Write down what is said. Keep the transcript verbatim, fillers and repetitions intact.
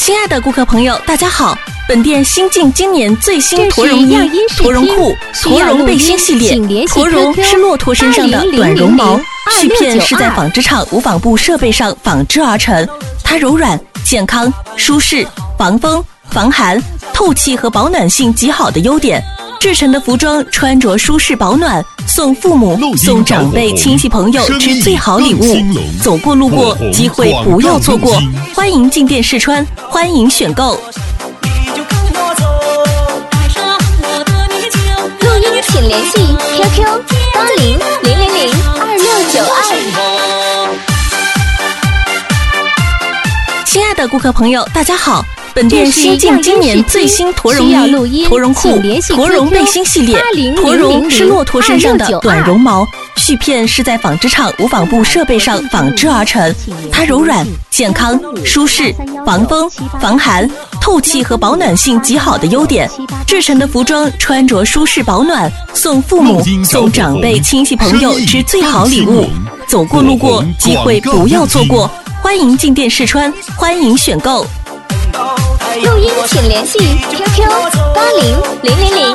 亲爱的顾客朋友，大家好！本店新进今年最新驼绒衣、驼绒裤、驼绒背心系列。驼绒是骆驼身上的短绒毛，絮片是在纺织厂无纺布设备上纺织而成。它柔软、健康、舒适、防风、防寒、透气和保暖性极好的优点。制成的服装穿着舒适保暖，送父母、送长辈、亲戚朋友之最好礼物。走过路过，机会不要错过，欢迎进店试穿，欢迎选购。 录音请联系 Q Q 八零零零零二六九二。 亲爱的顾客朋友，大家好！本店新进今年最新驼绒衣、驼绒裤、驼绒背心系列。驼绒是骆驼身上的短绒毛，絮片是在纺织厂无纺布设备上纺织而成。它柔软、健康、舒适、防风、防寒、透气和保暖性极好的优点。制成的服装穿着舒适保暖，送父母、送长辈、亲戚朋友之最好礼物。走过路过，机会不要错过，欢迎进店试穿，欢迎选购。 录音请联系 Q Q 八零零零零